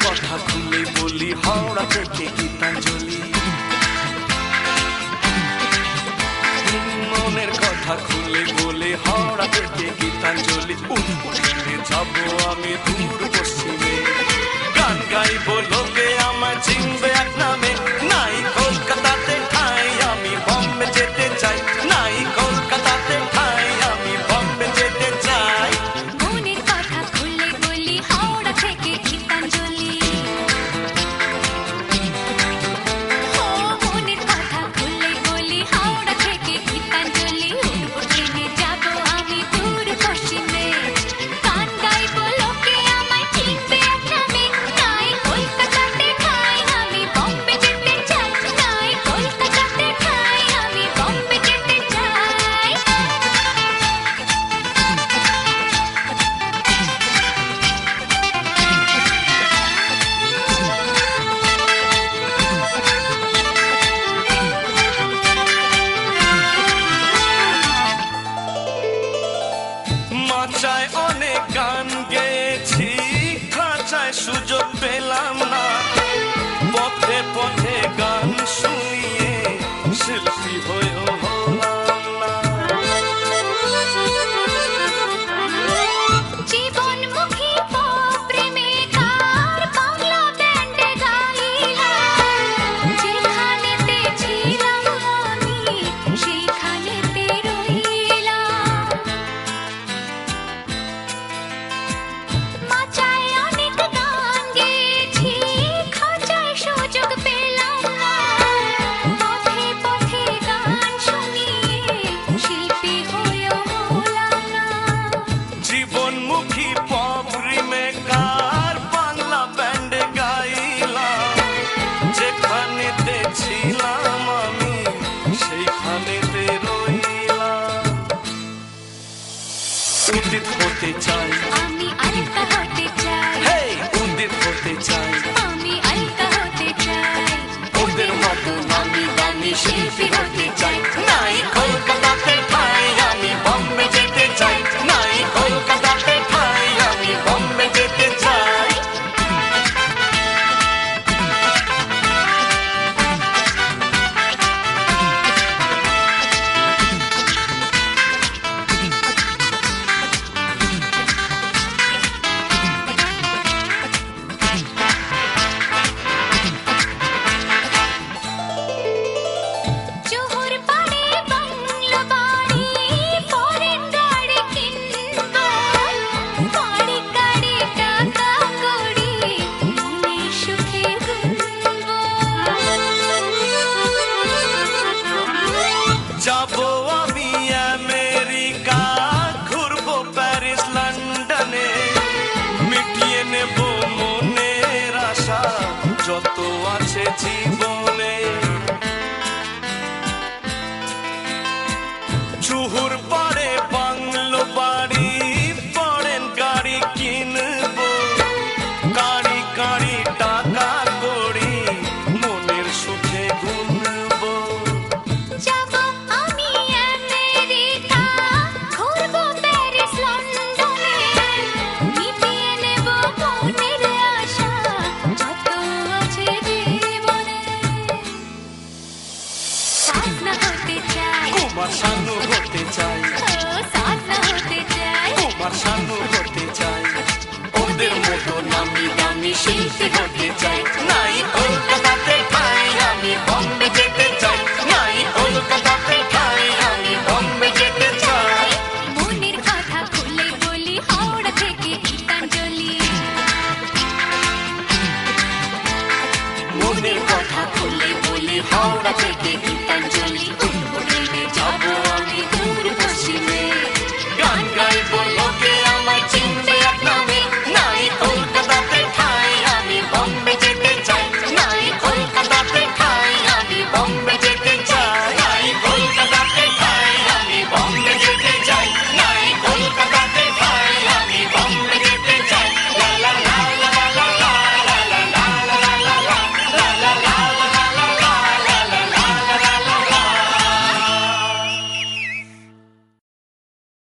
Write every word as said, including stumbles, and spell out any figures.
কথা খুলে বলি হাওড়া থেকে গীতাঞ্জলি, মনের কথা খুলে বলে হাওড়া থেকে গীতাঞ্জলি। উঠে যাবো আমি দূর পশ্চিমে, গান গাইবো লোকে আমার চিনবে এক নামে। নাই কলকাতাতে ঠাই আমি বম্বে যেতে চাই, নাই কলকাতাতে ঠাই আমি বম্বে যেতে চাই। মনের কথা খুলে বলি হাওড়া থেকে গীতাঞ্জলি, ও মনের কথা খুলে বলি হাওড়া থেকে গীতাঞ্জলি। উঠবো ট্রেনে যাবো আমি দূর পশ্চিমে, গান গাইবো লোকে আমায় চিনবে এক নামে। নাই কলকাতাতে ঠাই আমি বম্বে যেতে চাই, নাই কলকাতাতে ঠাই আমি বম্বে যেতে চাই। মাচায় অনেক গান গেয়েছি, খাঁচায় সুযোগ পেলাম না। পথে পথে গান শুনিয়ে শিল্পী হয়েও হলাম না। জীবনমুখী প্রেমিকার বাংলা ব্যান্ডে গাইলাম, যেখানেতে ছিলাম আমি সেখানেতে রইলাম। মাচায় অনেক গান গেয়েছি, খাঁচায় সুযোগ পেলাম না। পথে পথে গান শুনিয়ে শিল্পী হয়েও হলাম না। জীবনমুখী পপ রিমেকার বাংলা ব্যান্ডে গাইলাম, যেখানেতে ছিলাম আমি সেইখানেতে রইলাম। উদিত হতে চাই, আমি আলকা হতে চাই, হে উদিত হতে চাই, আমি আলকা হতে চাই। ওদের মতো নামি দামি শিল্পী হতে চাই। নাই কলকাতাতে ঠাই আমি বম্বে যেতে চাই, নাই কলকাতাতে ঠাই আমি বম্বে যেতে চাই। জোহর পাড়ে বাংলো বাড়ি, ফরেন গাড়ি কিনবো। গাড়ি গাড়ি টাকা কড়ি মনে সুখে গুনবো। যাবো আমি আমেরিকা, ঘুরবো প্যারিস লন্ডনে, মিটিয়ে নেব মনের আশা যত আছে জীবনে। চুহুর পাড়ে বাংলো বাড়ি, ফরেন গাড়ি কিনবো। গাড়ি গাড়ি টাকা কড়ি মনের সুখে গুনবো। যাবো আমি আমেরিকা, ঘুরবো প্যারিস লন্ডনে, মিটিয়ে নেব মনের আশা যত আছে জীবনে। সাধনা হতে চাই, কুমার শানু হতে চাই, ও সাধনা হতে চাই। কুমার শানু হতে চাই। ওদের মতো নামি দামি শিল্পী হতে